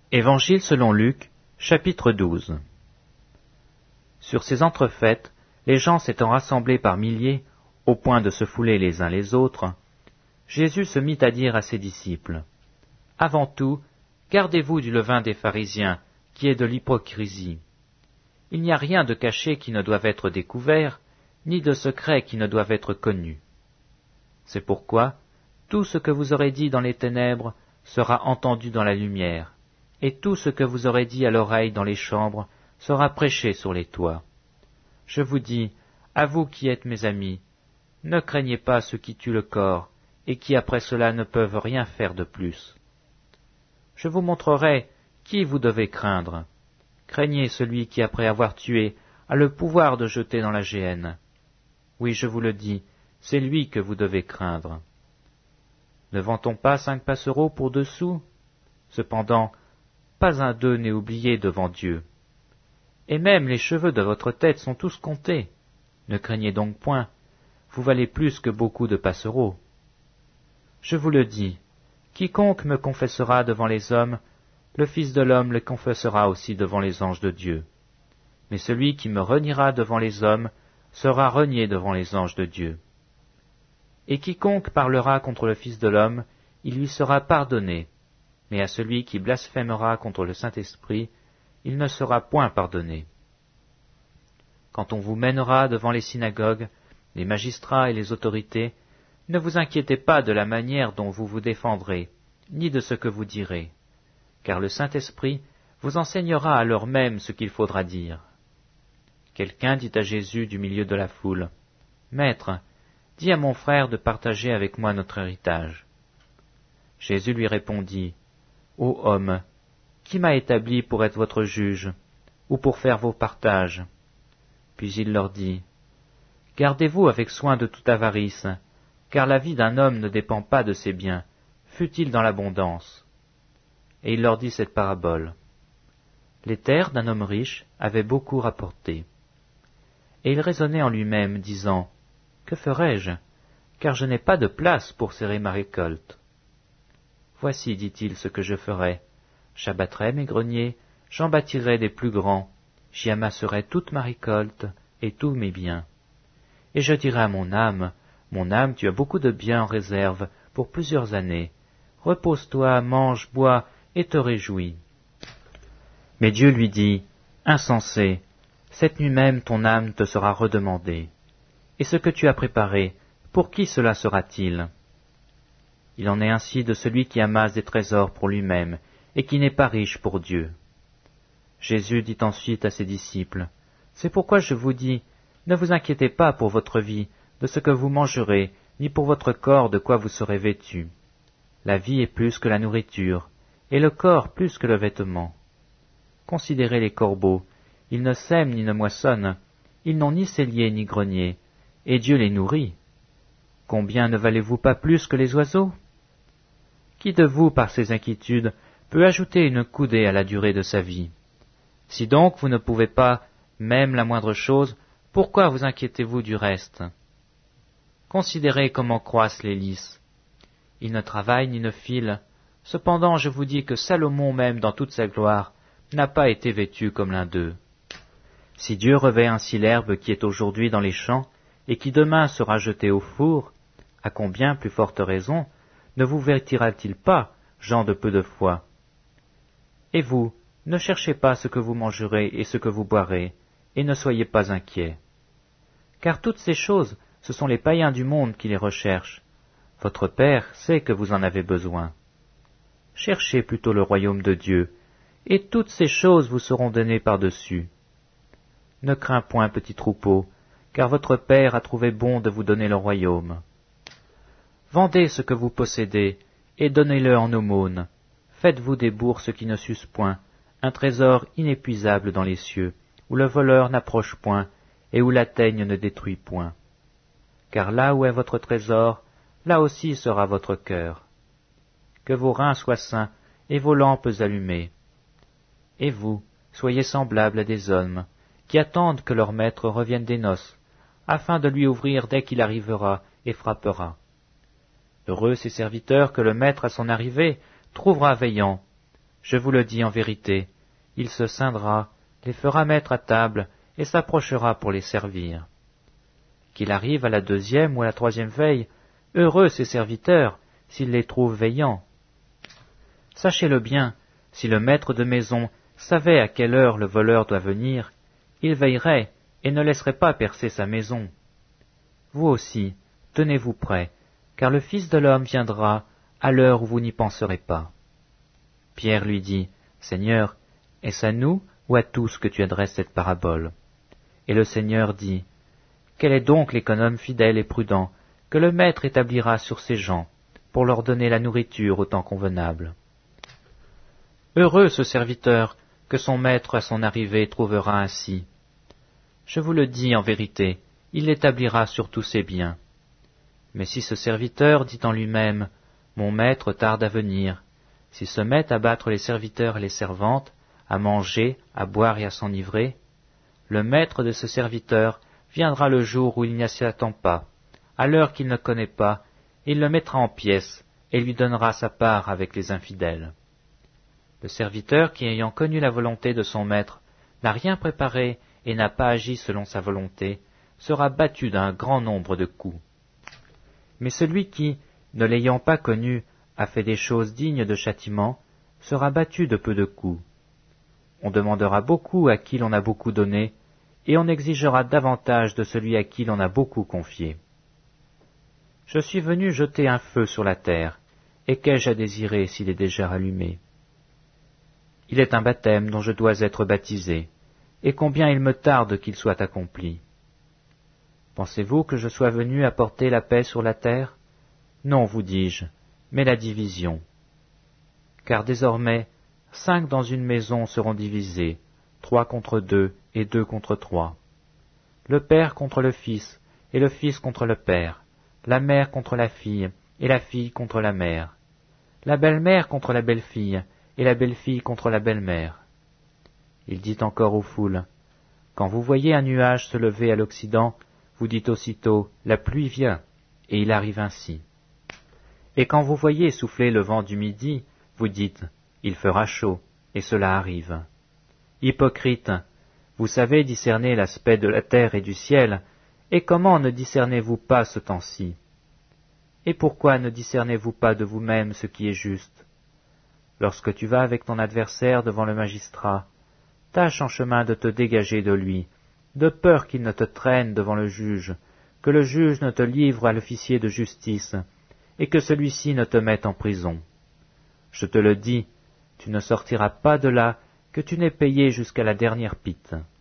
Évangile selon Luc, chapitre 12. Sur ces entrefaites, les gens s'étant rassemblés par milliers, au point de se fouler les uns les autres, Jésus se mit à dire à ses disciples, « Avant tout, gardez-vous du levain des pharisiens, qui est de l'hypocrisie. Il n'y a rien de caché qui ne doive être découvert, ni de secret qui ne doive être connu. C'est pourquoi tout ce que vous aurez dit dans les ténèbres sera entendu dans la lumière, et tout ce que vous aurez dit à l'oreille dans les chambres sera prêché sur les toits. Je vous dis, à vous qui êtes mes amis, ne craignez pas ceux qui tuent le corps, et qui après cela ne peuvent rien faire de plus. Je vous montrerai qui vous devez craindre. Craignez celui qui, après avoir tué, a le pouvoir de jeter dans la géhenne. Oui, je vous le dis, c'est lui que vous devez craindre. Ne vend-on pas 5 passereaux pour 2 sous? Cependant, pas un d'eux n'est oublié devant Dieu. Et même les cheveux de votre tête sont tous comptés. Ne craignez donc point, vous valez plus que beaucoup de passereaux. Je vous le dis, quiconque me confessera devant les hommes, le Fils de l'homme le confessera aussi devant les anges de Dieu. Mais celui qui me reniera devant les hommes sera renié devant les anges de Dieu. Et quiconque parlera contre le Fils de l'homme, il lui sera pardonné, mais à celui qui blasphémera contre le Saint-Esprit, il ne sera point pardonné. Quand on vous mènera devant les synagogues, les magistrats et les autorités, ne vous inquiétez pas de la manière dont vous vous défendrez, ni de ce que vous direz, car le Saint-Esprit vous enseignera à l'heure même ce qu'il faudra dire. Quelqu'un dit à Jésus du milieu de la foule, « Maître, dis à mon frère de partager avec moi notre héritage. » Jésus lui répondit, « Ô homme, qui m'a établi pour être votre juge, ou pour faire vos partages ?» Puis il leur dit, « Gardez-vous avec soin de toute avarice, car la vie d'un homme ne dépend pas de ses biens, fût-il dans l'abondance. » Et il leur dit cette parabole. Les terres d'un homme riche avaient beaucoup rapporté. Et il raisonnait en lui-même, disant, « Que ferai-je, car je n'ai pas de place pour serrer ma récolte. » Voici, dit-il, ce que je ferai. J'abattrai mes greniers, j'en bâtirai des plus grands, j'y amasserai toute ma récolte et tous mes biens. Et je dirai à mon âme, tu as beaucoup de biens en réserve pour plusieurs années. Repose-toi, mange, bois, et te réjouis. Mais Dieu lui dit, insensé, cette nuit même ton âme te sera redemandée. Et ce que tu as préparé, pour qui cela sera-t-il? Il en est ainsi de celui qui amasse des trésors pour lui-même, et qui n'est pas riche pour Dieu. Jésus dit ensuite à ses disciples, c'est pourquoi je vous dis, ne vous inquiétez pas pour votre vie, de ce que vous mangerez, ni pour votre corps de quoi vous serez vêtus. La vie est plus que la nourriture, et le corps plus que le vêtement. Considérez les corbeaux, ils ne sèment ni ne moissonnent, ils n'ont ni cellier ni grenier, et Dieu les nourrit. Combien ne valez-vous pas plus que les oiseaux? Qui de vous, par ses inquiétudes, peut ajouter une coudée à la durée de sa vie? Si donc vous ne pouvez pas, même la moindre chose, pourquoi vous inquiétez-vous du reste? Considérez comment croissent les lys. Ils ne travaillent ni ne filent. Cependant, je vous dis que Salomon même, dans toute sa gloire, n'a pas été vêtu comme l'un d'eux. Si Dieu revêt ainsi l'herbe qui est aujourd'hui dans les champs, et qui demain sera jetée au four, à combien plus forte raison ne vous vêtira-t-il pas, gens de peu de foi? Et vous, ne cherchez pas ce que vous mangerez et ce que vous boirez, et ne soyez pas inquiets. Car toutes ces choses, ce sont les païens du monde qui les recherchent. Votre Père sait que vous en avez besoin. Cherchez plutôt le royaume de Dieu, et toutes ces choses vous seront données par-dessus. Ne crains point, petit troupeau, car votre Père a trouvé bon de vous donner le royaume. Vendez ce que vous possédez, et donnez-le en aumône. Faites-vous des bourses qui ne s'usent point, un trésor inépuisable dans les cieux, où le voleur n'approche point, et où la teigne ne détruit point. Car là où est votre trésor, là aussi sera votre cœur. Que vos reins soient sains, et vos lampes allumées. Et vous, soyez semblables à des hommes, qui attendent que leur maître revienne des noces, afin de lui ouvrir dès qu'il arrivera et frappera. Heureux ces serviteurs que le maître à son arrivée trouvera veillant. Je vous le dis en vérité, il se ceindra, les fera mettre à table, et s'approchera pour les servir. Qu'il arrive à la 2e ou à la 3e veille, heureux ses serviteurs, s'il les trouve veillants. Sachez-le bien, si le maître de maison savait à quelle heure le voleur doit venir, il veillerait et ne laisserait pas percer sa maison. Vous aussi, tenez-vous prêts, car le Fils de l'homme viendra à l'heure où vous n'y penserez pas. Pierre lui dit, Seigneur, est-ce à nous ou à tous que tu adresses cette parabole? Et le Seigneur dit, quel est donc l'économe fidèle et prudent que le maître établira sur ses gens, pour leur donner la nourriture au temps convenable? Heureux ce serviteur que son maître à son arrivée trouvera ainsi. Je vous le dis en vérité, il l'établira sur tous ses biens. Mais si ce serviteur dit en lui-même, mon maître tarde à venir, s'il se met à battre les serviteurs et les servantes, à manger, à boire et à s'enivrer, le maître de ce serviteur viendra le jour où il n'y s'y attend pas, à l'heure qu'il ne connaît pas, et il le mettra en pièces, et lui donnera sa part avec les infidèles. Le serviteur qui, ayant connu la volonté de son maître, n'a rien préparé et n'a pas agi selon sa volonté, sera battu d'un grand nombre de coups. Mais celui qui, ne l'ayant pas connu, a fait des choses dignes de châtiment, sera battu de peu de coups. On demandera beaucoup à qui l'on a beaucoup donné, et on exigera davantage de celui à qui l'on a beaucoup confié. Je suis venu jeter un feu sur la terre, et qu'ai-je à désirer s'il est déjà rallumé? Il est un baptême dont je dois être baptisé, et combien il me tarde qu'il soit accompli. Pensez-vous que je sois venu apporter la paix sur la terre? Non, vous dis-je, mais la division. Car désormais, 5 dans une maison seront divisés, 3 contre 2 et 2 contre 3. Le père contre le fils, et le fils contre le père, la mère contre la fille, et la fille contre la mère, la belle-mère contre la belle-fille, et la belle-fille contre la belle-mère. Il dit encore aux foules, quand vous voyez un nuage se lever à l'Occident, vous dites aussitôt, la pluie vient, et il arrive ainsi. Et quand vous voyez souffler le vent du midi, vous dites, il fera chaud, et cela arrive. Hypocrite, vous savez discerner l'aspect de la terre et du ciel, et comment ne discernez-vous pas ce temps-ci? Et pourquoi ne discernez-vous pas de vous-même ce qui est juste? Lorsque tu vas avec ton adversaire devant le magistrat, tâche en chemin de te dégager de lui, de peur qu'il ne te traîne devant le juge, que le juge ne te livre à l'officier de justice, et que celui-ci ne te mette en prison. Je te le dis, tu ne sortiras pas de là que tu n'aies payé jusqu'à la dernière pitte.